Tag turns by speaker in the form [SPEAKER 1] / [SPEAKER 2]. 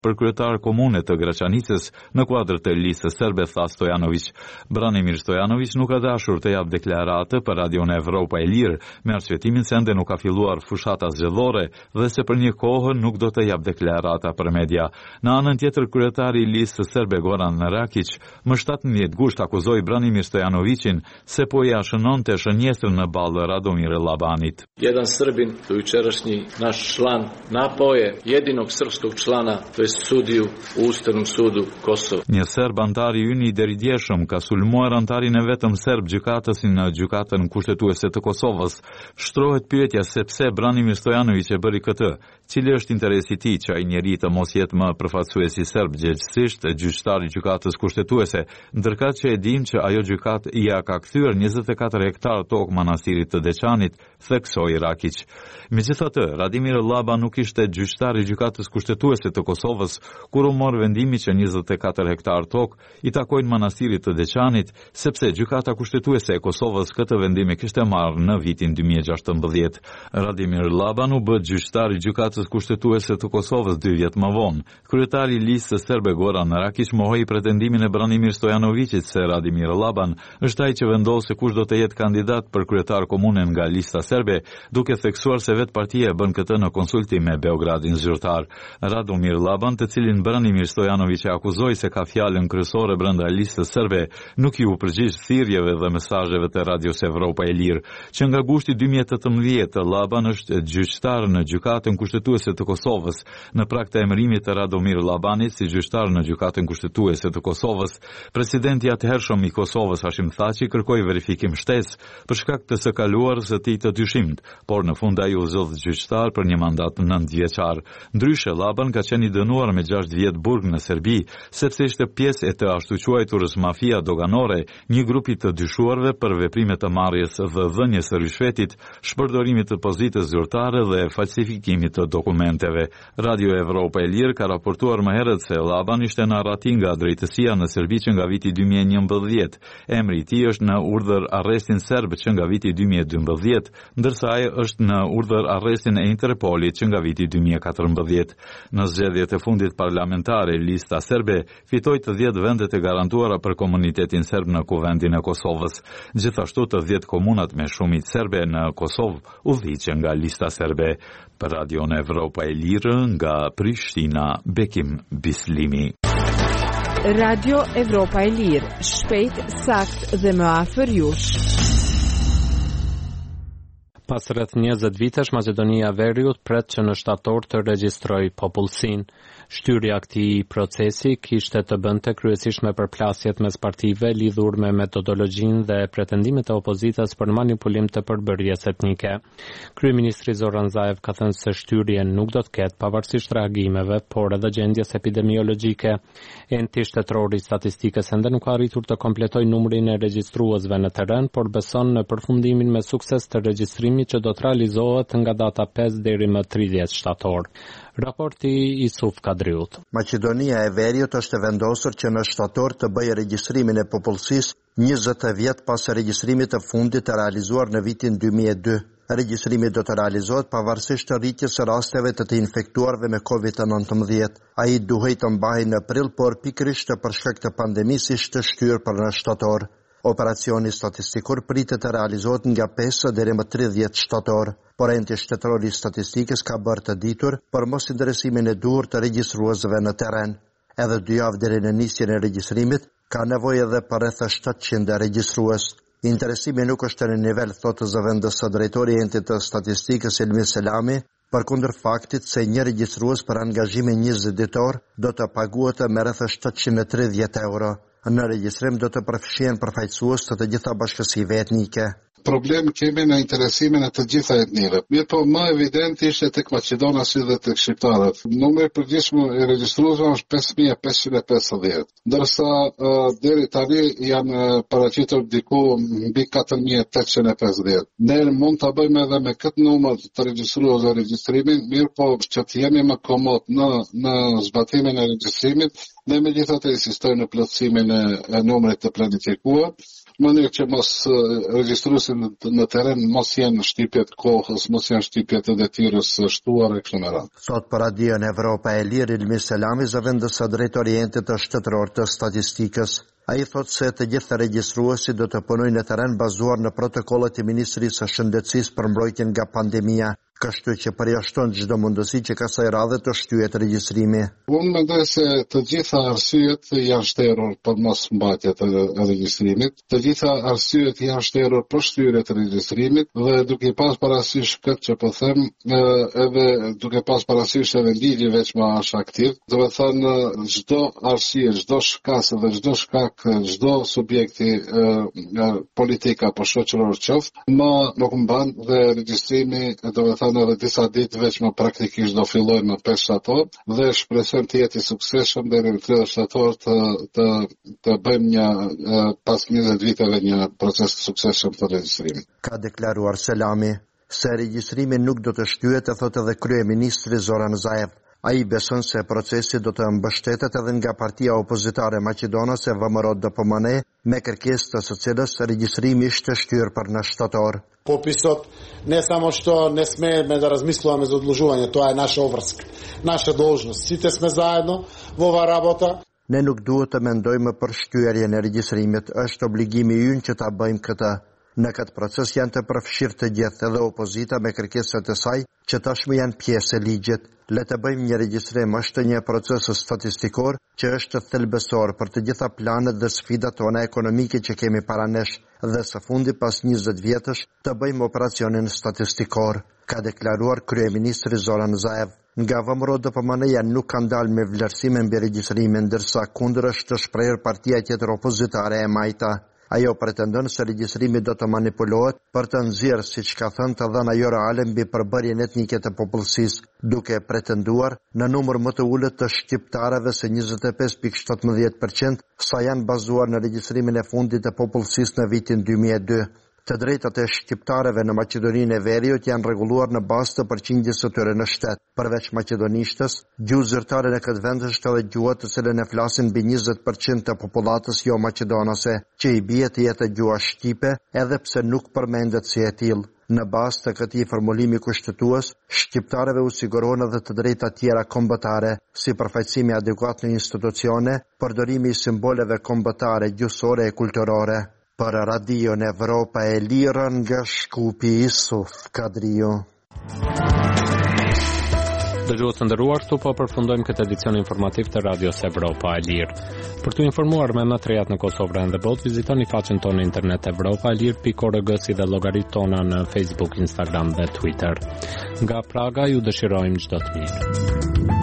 [SPEAKER 1] për kryetar komune të Graçanicës në kuadër të listës serbe, tha Stojanović. Branimir Stojanović nuk ka dashur të jap deklarate për Radion Evropa e Lirë, me arsyetimin se ende nuk ka filluar fushata zgjedhore dhe se për një kohë nuk do të jap deklarata për media. Në anën tjetër, kryetari i listës serbe Goran Rakić më 17 gusht akuzoi Branimir Stojanovićin se po ja shënonte shënjestrën në ballë Radomir Labanit.
[SPEAKER 2] Jedan Srbin, jučerašnji naš član, napao je jedinog srpskog člana, to jest sudiju u Ustavnom sudu Kosova.
[SPEAKER 1] Një serb antar i ynë i deridjeshëm ka sulmuar antarin e vetëm serb gjykatësin në gjykatën kushtetuese të Kosovës. Shtrohet pyetja se pse Branimir Stojanović e bëri këtë. Cili është interesi i tij që ai njeri të mos jetë më përfaqësuesi serb gjithsesi gjyqtar i gjykatës kushtetuese, ndërkëtë që e dim që ajo gjykatë ia ka kthyer 24 hektar tokë manastirit të Deçanit, theksoi Rakić. Megjithatë, Radimir Llaba nuk ishte gjyqtar i gjykatës kushtetuese të Kosovës kur u mor vendimi që 24 hektar tokë i takojnë manastirit të Deçanit, sepse gjykata kushtetuese e Kosovës këtë vendim e kishte marrë në vitin 2016. Radimir Llaba u bë gjyqtar i gjykatës kushtetuese të Kosovës 2 vjet më vonë. Kryetari i listës serbe Goran Rakić mohoi pretendimin e Branimir Stojanovićit se Radimir Llaban është ai që vendos se kush do të jetë kandidat për kryetar komune nga lista serbe, duke theksuar se vetë partia e bën këtë në konsultim me Beogradin zyrtar. Radomir Llaban, të cilin Branimir Stojanović e akuzoi se ka fjalën kryesore brenda listës serbe, nuk i u përgjigj thirrjeve dhe mesazheve të Radios Evropa e Lirë. Që nga gushti 2018, Llaban është gjyqtar në gjykatën kushtetuese të Kosovës. Në prag të emërimit të Radomir Llabanit si gjyqtar në gjykatën kushtetuese të Kosovës, presidenti i atëhershëm i Kosovës Hashim Thaçi kërkoi verifikim shtesë për shkak të së kaluarës së tij të dyshimt, por në fund ai u zgjodh gjyqtar për një mandat 9 vjeçar. Ndryshe, Llaban ka qenë i dënuar me 6 vjet burg në Serbi, sepse ishte pjesë e të ashtu quajturës mafia doganore, një grup i të dyshuarve për veprime të marrjes dhe dhënies së rishvetit, shpërdorimit të pozitës zyrtare dhe falsifikimit të dokumenteve. Radio Evropa e Lirë ka raportuar më herët se Llaban ishte në arrati nga drejtësia në Serbi që nga viti 2011. Emri i tij është në urdhër arrestin serb që nga viti 2012, ndërsa ai është në urdhër arrestin e Interpolit që nga viti 2014. Në zgjedhjet e fundit parlamentare, lista serbe fitoi të 10 vendet e garantuara për komunitetin serb në Kuvendin e Kosovës. Gjithashtu të 10 komunat me shumicë serbe në Kosovë udhëhiqen nga lista serbe. Për Radion Evropa e Lirë nga Prishtina, Bekim Bislimi.
[SPEAKER 3] Radio Evropa e Lirë, shpejt, sakt dhe më afër jush.
[SPEAKER 4] Pas rreth 20 vitesh, Maqedonia e Veriut pret që në shtator të regjistrojë popullsinë. Shtyrja e këtij procesi kishte të bënte kryesisht me përplasjet mes partive lidhur me metodologjinë dhe pretendimet e opozitës për manipulim të përbërjes etnike. Kryeministri Zoran Zaev ka thënë se shtyrjen nuk do të ketë pavarësisht reagimeve, por edhe gjendjes epidemiologjike. Enti shtetëror i statistikës ende nuk ka arritur të kompletojë numrin e regjistruesve në terren, por beson në përfundimin me sukses të regjistrimit që do të realizohet nga data 5 deri më 30 shtator. Raporti i Suf Kadriut.
[SPEAKER 5] Maqedonia e Veriut është vendosur që në shtator të bëjë regjistrimin e popullsisë 20 vjet pas regjistrimit të fundit të realizuar në vitin 2002. Regjistrimi do të realizohet pavarësisht të rritjes së rasteve të infektuarve me COVID-19. Ai duhej të mbahej në prill, por pikërisht për shkak të pandemisë ishte shtyrë për në shtator. Operacioni statistikur pritet të realizohet nga 5 deri më 30 shtator, por enti shtetëror i statistikës ka bërë të ditur për mos interesimin e duhur të regjistruesve në terren. Edhe 2 javë deri në nisjen e regjistrimit ka nevojë edhe për rreth 700 regjistrues. Interesimi nuk është në nivel, thotë zëvendës drejtori i entit të statistikës Elmi Selami, përkundër faktit se një regjistrues për angazhimin 20 ditor do të paguhet me rreth 730 euro. Në regjistrim do të përfshihen përfaqësues të gjitha bashkësive etnike.
[SPEAKER 6] Problem kemi në interesimin e të gjitha etnive. Mirë po, më evident ishte tek maqedonasi dhe tek shqiptarët. Numri i përgjithshëm i regjistruesve është 5550, ndërsa deri tani janë paraqitur diku mbi 4850. Ne mund ta bëjmë edhe me këtë numër të regjistruesve regjistrimin, mirë po që të jemi më komod në zbatimin e regjistrimit, ne megjithatë insistojmë në plotësimin e numrit të planifikuar. mënyrë që mos regjistruesin në teren mos janë shtypjet kohës, mos janë shtypjet e detyrës shtuar e kështu me radhë.
[SPEAKER 5] Sot për Radion Evropa e Lirë, Ilmi Selami, zëvendësa drejt orientit të shtetëror të statistikës. A i thot se të gjithë regjistruesi do të punojnë në teren bazuar në protokollet e Ministrisë së Shëndetësisë për mbrojtjen nga pandemia, kështu që përjashton çdo mundësi që kësaj radhe të shtyhet regjistrimi.
[SPEAKER 6] Unë mendoj se të gjitha arsyet janë shterur për mos mbajtjet e regjistrimit, të gjitha arsyet janë shterur për shtyrjet e regjistrimit dhe duke pas parasysh këtë që po them, edhe duke pas parasysh edhe ligji veç ma është aktiv, do të thënë çdo arsye, çdo shkas dhe çdo shkak, çdo subjekti politik apo shoqëror qoftë, nuk mban dhe regjistrimi, do të thënë edhe disa ditë veç më praktikisht do fillojnë në 5 shtator dhe shpresojmë të jetë i suksesshëm deri në 30 shtator të bëjmë një pas 20 viteve një proces të suksesshëm të regjistrimit.
[SPEAKER 5] Ka deklaruar Selami se regjistrimi nuk do të shtyhet, e thotë edhe kryeministri Zoran Zaev. Ai beson se procesi do të mbështetet edhe nga partia opozitare maqedonase VMRO DPMNE, me kërkesë të së cilës regjistrimi ishte shtyr për në shtator.
[SPEAKER 7] Popisot ne samo što ne smeme da razmisluvamo za odluživanje, to je naša obrazka, naša dužnost. Svi smo zajedno v ova rabota.
[SPEAKER 5] Ne nuk duhet të mendojmë për shtyerjen e regjistrimit, është obligimi ynë që ta bëjmë këtë. Në këtë proces janë të përfshirë të gjithë edhe opozita me kërkesat e saj që tashmë janë pjesë e ligjit. Le të bëjmë një regjistrim, është një proces statistikor që është thelbësor për të gjitha planet dhe sfidat tona ekonomike që kemi para nesh dhe së fundi pas 20 vjetësh të bëjmë operacionin statistikor, ka deklaruar kryeministri Zoran Zaev. Nga VMRO DPMNE nuk kanë dalë me vlerësime mbi regjistrimin, ndërsa kundër është të shprehur partia tjetër opozitare e Majta. Ajo pretendon se regjistrimi do të manipulohet për të nxjerrë, siç ka thënë, të dhëna jo reale mbi përbërjen etnike të popullsisë, duke pretenduar në numër më të ulët të shqiptarëve se 25.17%, sa janë bazuar në regjistrimin e fundit të popullsisë në vitin 2002. Të drejtat e shqiptarëve në Maqedoninë e Veriut janë rregulluar në bazë të përqindjes së tyre në shtet. Përveç maqedonishtës, gjuhë zyrtare në këtë vend është edhe gjuha të cilën e flasin mbi 20% të popullatës jo maqedonase, që i bie të jetë gjuha shqipe, edhe pse nuk përmendet si e tillë. Në bazë të këtij formulimi kushtetues, shqiptarëve u sigurohen edhe të drejta tjera kombëtare, si përfaqësimi adekuat në institucione, përdorimi i simboleve kombëtare, gjuhësore e kulturore. Për Radion Evropa e Lirë nga Shkupi Isuf Kadrio.
[SPEAKER 4] Dëgjues të nderuar, këtu po përfundojmë këtë edicion informativ të Radios Evropa e Lirë. Për t'u informuar me më të rehat në Kosovë dhe botë, vizitoni faqen tonë në internet evropaelir.org si dhe llogaritë tona në Facebook, Instagram dhe Twitter. Nga Praga ju dëshirojmë çdo të mirë.